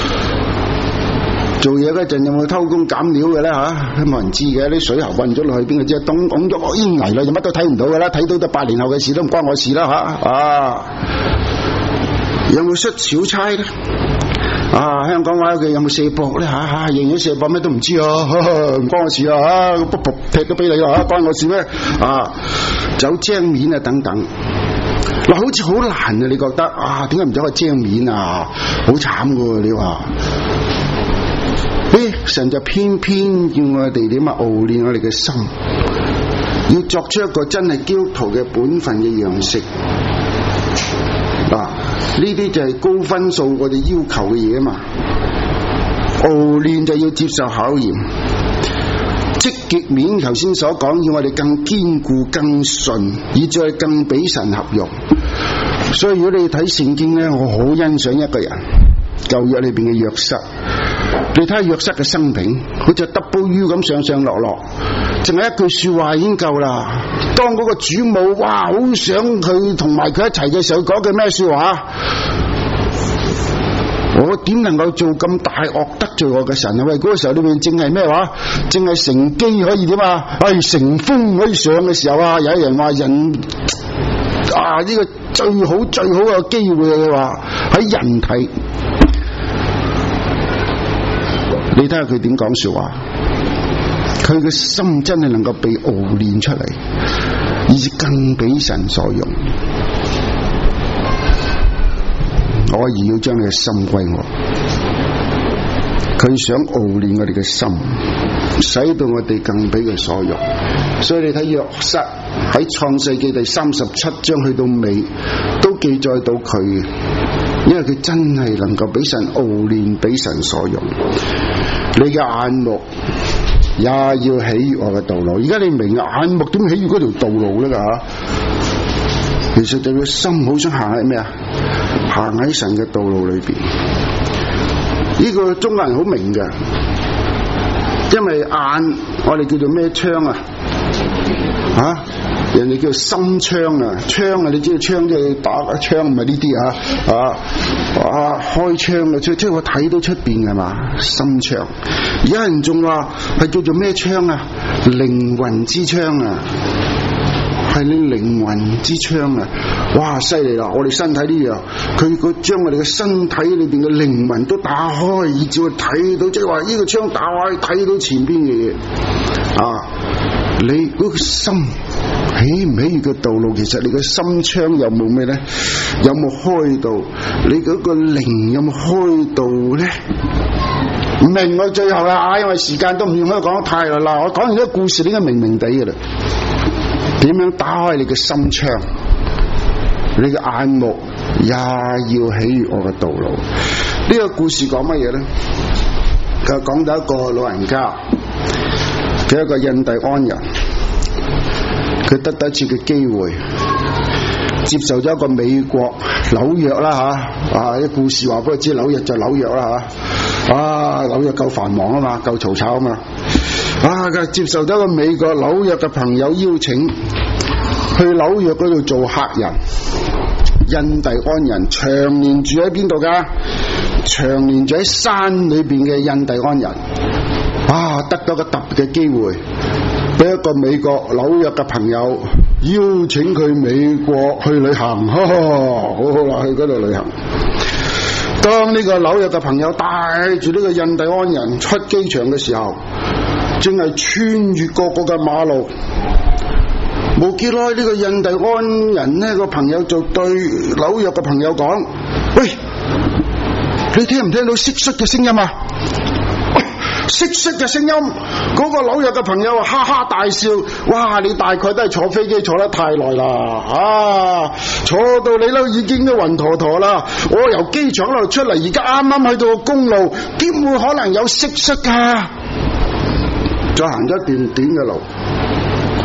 做嘢嗰陣有冇偷工減料嘅咧嚇？冇人知嘅，啲水喉運咗落去邊個知？東拱咗煙泥啦，就乜都睇唔到嘅啦，睇到就八年後嘅事都唔關我事啦嚇啊！有冇出小差咧？啊，香港話嘅有冇射博咧？嚇嚇，認咗射博咩都唔知啊，唔關我事啊！嚇，卜卜踢咗俾你啊，關我事咩？啊，走正面啊等等。嗱，好似好難啊！你覺得啊？點解唔走個正面啊？好慘噶喎！你話，誒，神就偏偏要我哋點啊？熬練我哋嘅心，要作出一個真係基督徒嘅本分嘅樣式。嗱，呢啲就係高分數我哋要求嘅嘢啊嘛。熬練就要接受考驗。積極面頭先所講，要我哋更堅固、更順，以至係更俾神合用。所以如果你睇聖經咧，我好欣賞一個人，舊約裏邊嘅約瑟。你睇下約瑟嘅生平，好似 double U 咁上上落落，淨係一句說話已經夠啦。當嗰個主母哇，好想佢同埋佢一齊嘅時候，講句咩說話？我點能夠做咁大惡得罪我嘅神啊？喂，嗰個時候裏面正係咩話？正係乘機可以點啊？哎，乘風可以上嘅時候啊！有人話人啊，呢個最好最好嘅機會啊！佢話喺人體，你睇下佢點講說話，佢嘅心真係能夠被熬練出嚟，以至更俾神所用。我而要將你嘅心歸我，佢想熬練我哋嘅心，使到我哋更俾佢所用。所以你睇約瑟喺創世記第三十七章去到尾，都記載到佢，因為佢真係能夠俾神熬練，俾神所用。你嘅眼目也要喜悅我嘅道路。而家你明眼目點喜悅嗰條道路咧？吓，其實就個心好想行喺咩啊？行喺神嘅道路裏邊。呢個中國人好明嘅，因為眼我哋叫做咩槍啊？啊，人哋叫心槍啊，槍啊，你知道槍即係打槍，唔係呢啲啊啊啊開槍嘅，即即係我睇到出邊係嘛，心槍。有人仲話係叫做咩槍啊？靈魂之槍啊，係你靈魂之槍啊！哇，犀利啦！我哋身體呢樣，佢佢將我哋嘅身體裏邊嘅靈魂都打開，以至去睇到，即係話呢個槍打開睇到前邊嘅嘢啊！你嗰個心喜唔喜悅嘅道路，其實你個心窗有冇咩咧？有冇開到？你嗰個靈有冇開到咧？唔明我最後啦，因為時間都唔用可以講得太耐啦。我講完呢個故事，應該明明地嘅啦。點樣打開你嘅心窗？你嘅眼目也要喜悅我嘅道路。呢個故事講乜嘢咧？佢講到一個老人家，佢一個印第安人，佢得到一次嘅機會，接受咗一個美國紐約啦吓，啊啲故事話俾佢知紐約就紐約啦吓，啊紐約夠繁忙啊嘛，夠嘈吵啊嘛，啊佢接受咗一個美國紐約嘅朋友邀請，去紐約嗰度做客人。印第安人長年住喺邊度噶？長年住喺山裏邊嘅印第安人，啊得到個特別嘅機會，俾一個美國紐約嘅朋友邀請佢美國去旅行，呵呵好好啦，去嗰度旅行。當呢個紐約嘅朋友帶住呢個印第安人出機場嘅時候，正係穿越個個嘅馬路。冇幾耐，呢個印第安人呢個朋友就對紐約嘅朋友講：喂，你聽唔聽到蟋蟀嘅聲音啊？蟋蟀嘅聲音，嗰個紐約嘅朋友哈哈大笑。哇！你大概都係坐飛機坐得太耐啦，啊，坐到你都已經都暈陀陀啦。我由機場嗰度出嚟，而家啱啱去到個公路，點會可能有蟋蟀噶？再行咗一段短嘅路。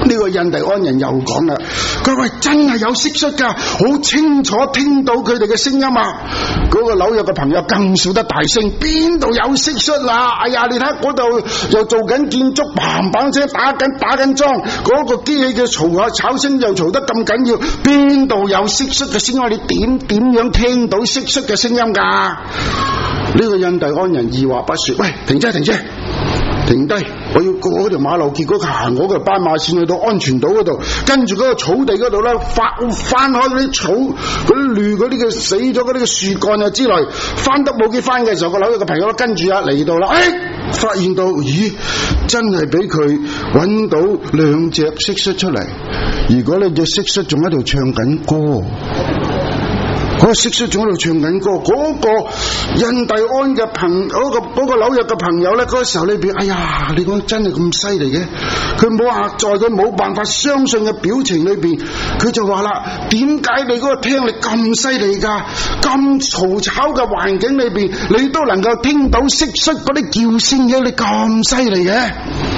呢個印第安人又講啦，佢話真係有蟋蟀㗎，好清楚聽到佢哋嘅聲音啊！嗰個紐約嘅朋友更笑得大聲，邊度有蟋蟀啦？哎呀，你睇嗰度又做緊建築，砰砰聲打緊打緊樁，嗰個機器嘅嘈下吵聲又嘈得咁緊要，邊度有蟋蟀嘅聲音？你點點樣聽到蟋蟀嘅聲音㗎？呢個印第安人二話不說，喂，停車停車！停低！我要過嗰條馬路，結果行嗰個斑馬線去到安全島嗰度，跟住嗰個草地嗰度咧，翻翻開嗰啲草、嗰啲綠、嗰啲嘅死咗嗰啲嘅樹幹啊之類，翻得冇幾翻嘅時候，個紐約嘅朋友跟住啊嚟到啦，哎，發現到，咦，真係俾佢揾到兩隻蟋蟀出嚟，如果呢隻蟋蟀仲喺度唱緊歌。嗰個蟋蟀仲喺度唱緊歌，嗰、嗰個印第安嘅朋，嗰、嗰個嗰、嗰個紐約嘅朋友咧，嗰、嗰個時候裏邊，哎呀，你講真係咁犀利嘅？佢冇話在佢冇辦法相信嘅表情裏邊，佢就話啦：點解你嗰個聽力咁犀利㗎？咁嘈吵嘅環境裏邊，你都能夠聽到蟋蟀嗰啲叫聲嘅，你咁犀利嘅？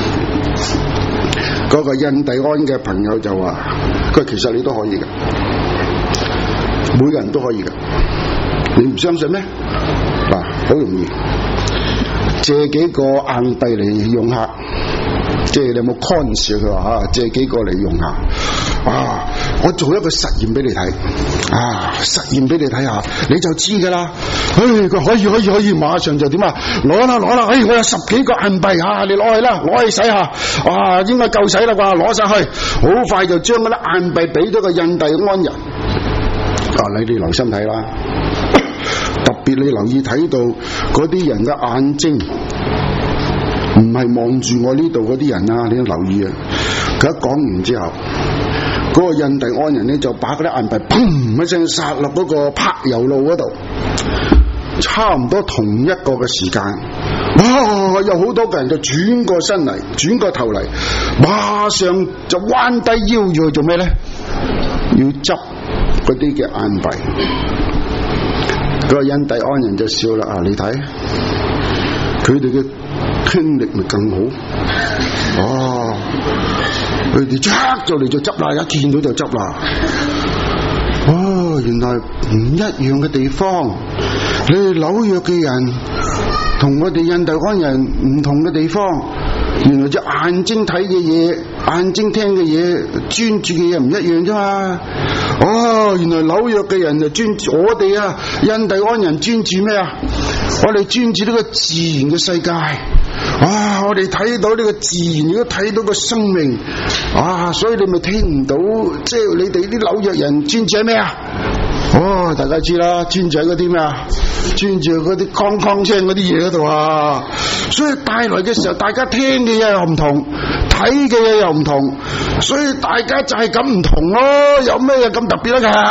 嗰個印第安嘅朋友就話：佢其實你都可以嘅。每個人都可以㗎，你唔相信咩？嗱，好容易借幾個硬幣嚟用下，即係你有冇 coins？ 佢話嚇，借幾個嚟用下。啊，我做一個實驗俾你睇，啊，實驗俾你睇下，你就知㗎啦。唉，佢可以可以可以，馬上就點啊？攞啦攞啦！唉，我有十幾個硬幣啊，你攞去啦，攞去洗下。啊，應該夠使啦啩？攞晒去，好快就將嗰啲硬幣俾咗個印第安人。啊！你哋留心睇啦，特別你留意睇到嗰啲人嘅眼睛，唔係望住我呢度嗰啲人啊！你要留意啊！佢一講完之後，嗰、嗰個印第安人咧就把嗰啲硬幣砰一聲撒落嗰個柏油路嗰度，差唔多同一個嘅時間，哇！有好多個人就轉過身嚟，轉過頭嚟，馬上就彎低腰要去做咩咧？要執嗰啲嘅硬幣，嗰個印第安人就笑啦！啊，你睇佢哋嘅聽力咪更好？哦，佢哋即刻就嚟就執啦，一見到就執啦。哦，原來唔一樣嘅地方，你哋紐約嘅人同我哋印第安人唔同嘅地方，原來隻眼睛睇嘅嘢、眼睛聽嘅嘢、專注嘅嘢唔一樣啫嘛。哦，原來紐約嘅人就專注，我哋啊印第安人專注咩啊？我哋專注呢個自然嘅世界。啊，我哋睇到呢個自然，如果睇到個生命，啊，所以你咪聽唔到，即係你哋啲紐約人專注喺咩啊？哦，大家知啦，專注喺嗰啲咩啊？專注嗰啲哐哐聲嗰啲嘢嗰度啊，所以帶來嘅時候，大家聽嘅嘢又唔同，睇嘅嘢又唔同，所以大家就係咁唔同咯。有咩嘢咁特別啊？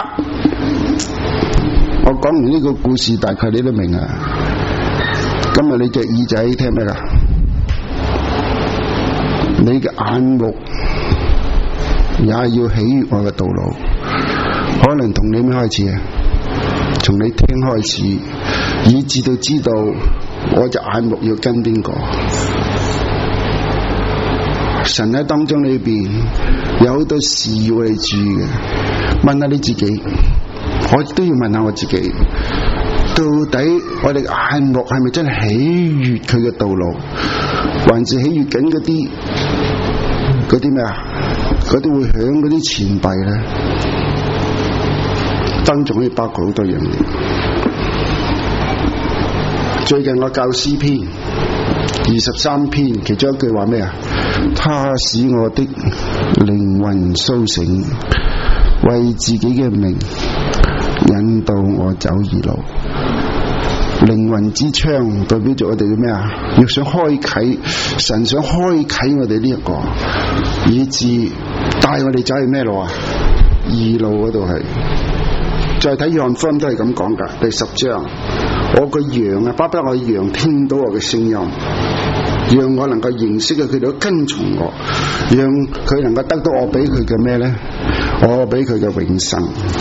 我講完呢個故事，大概你都明啊。今日你隻耳仔聽咩噶？你嘅眼目也要喜悅我嘅道路，可能同你咩開始啊？從你聽開始，以至到知道我隻眼目要跟邊個。神喺當中裏邊有好多事要我哋注意嘅，問下你自己，我都要問下我自己，到底我哋眼目係咪真係喜悅佢嘅道路，還是喜悅緊嗰啲嗰啲咩啊？嗰啲會響嗰啲錢幣咧？燈仲可以包括好多樣嘢。最近我教詩篇二十三篇，其中一句話咩啊？他使我的靈魂蘇醒，為自己嘅名引導我走義路。靈魂之窗代表住我哋嘅咩啊？要想開啟，神想開啟我哋呢一個，以致帶我哋走去咩路啊？義路嗰度係。再睇約翰福音都係咁講噶，第十章，我個羊啊，巴不得我羊聽到我嘅聲音，讓我能夠認識嘅，佢哋都跟從我，讓佢能夠得到我俾佢嘅咩咧？我俾佢嘅永生。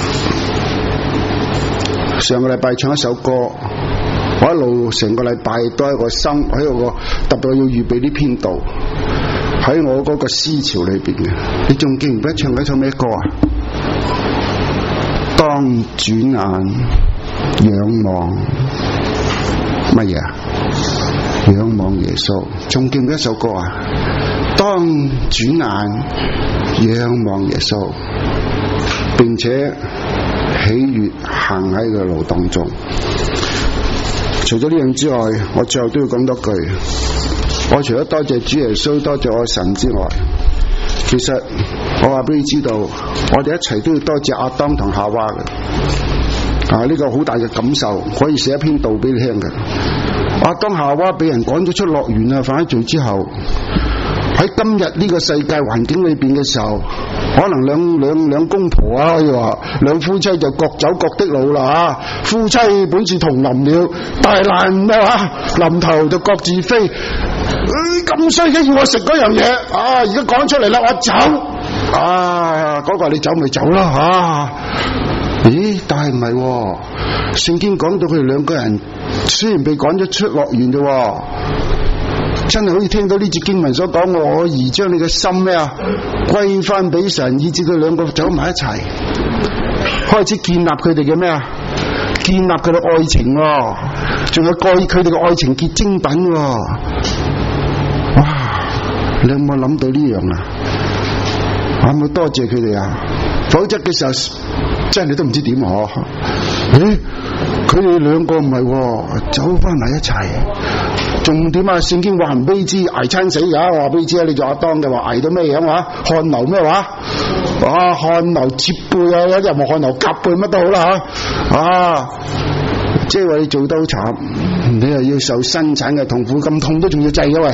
上個禮拜唱一首歌，我一路成個禮拜都喺個心喺度個，特別要預備呢篇道， 喺我嗰個思潮裏邊嘅。你仲記唔記得唱嗰首咩歌啊？當轉眼仰望乜嘢啊？仰望耶穌。仲記唔記得一首歌啊？當轉眼仰望耶穌，並且喜悅行喺個路當中。除咗呢樣之外，我最後都要講多句，我除咗多謝主耶穌，多謝我神之外，其實我話俾你知道，我哋一齊都要多謝亞當同夏娃嘅。啊，呢個好大嘅感受，可以寫一篇道俾你聽嘅。亞當夏娃俾人趕咗出樂園啊，犯咗罪之後，喺今日呢個世界環境裏邊嘅時候，可能兩兩兩公婆啊，可以話兩夫妻就各走各的路啦啊！夫妻本是同林鳥，大難咩話？臨頭就各自飛。咁衰嘅要我食嗰樣嘢啊！而家講出嚟啦，我走啊！嗰、嗰個你走咪走啦啊！咦？但係唔係，聖經講到佢哋兩個人雖然被趕咗出樂園啫，真係好似聽到呢節經文所講，我兒將你嘅心咩啊歸翻俾神，以致佢兩個走埋一齊，開始建立佢哋嘅咩啊？建立佢哋愛情，仲有蓋佢哋嘅愛情結晶品。哇！你有冇諗到呢樣啊？有冇多謝佢哋啊？否則嘅時候，真係你都唔知點嗬？誒，佢哋兩個唔係走翻埋一齊。重點啊！聖經話唔俾知捱親死噶，我話俾你知啊！你做阿當嘅話捱到咩樣話？汗流咩話？啊，汗流折背啊！有啲人話汗流夾背乜都好啦吓啊！即係話你做得好慘，你又要受生產嘅痛苦，咁痛都仲要制嘅喂？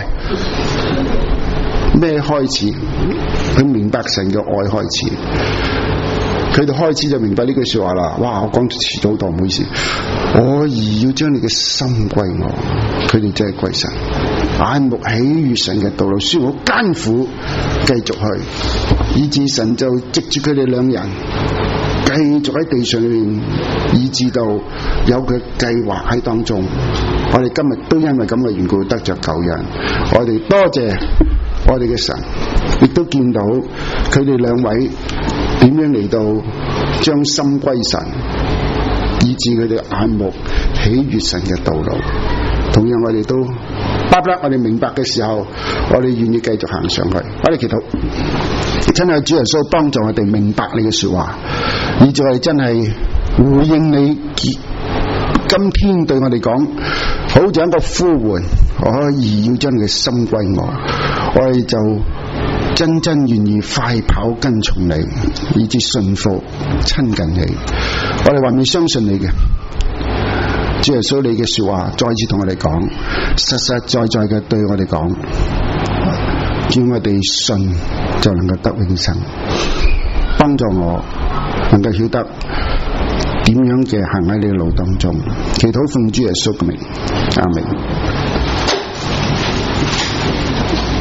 咩開始？佢明白神嘅愛開始。佢哋開始就明白呢句說話啦。哇！我講遲咗好多，唔好意思。我兒要將你嘅心歸我，佢哋真係歸神。眼目喜悅神嘅道路，雖然好艱苦，繼續去，以致神就藉住佢哋兩人，繼續喺地上面，以致到有佢計劃喺當中。我哋今日都因為咁嘅緣故得着救恩。我哋多謝我哋嘅神，亦都見到佢哋兩位點樣嚟到將心歸神，以致佢哋眼目喜悅神嘅道路。同樣我哋都巴不得我哋明白嘅時候，我哋願意繼續行上去。我哋祈禱，真係主耶穌幫助我哋明白你嘅說話，以致我哋真係回應你今天對我哋講，好似一個呼喚，我兒要將你嘅心歸我，我哋就真真願意快跑跟從你，以致信服親近你。我哋還未相信你嘅主耶穌，你嘅說話再次同我哋講，實實在在嘅對我哋講，叫我哋信就能夠得永生。幫助我能夠曉得點樣嘅行喺你嘅路當中。祈禱奉主耶穌嘅名，阿們。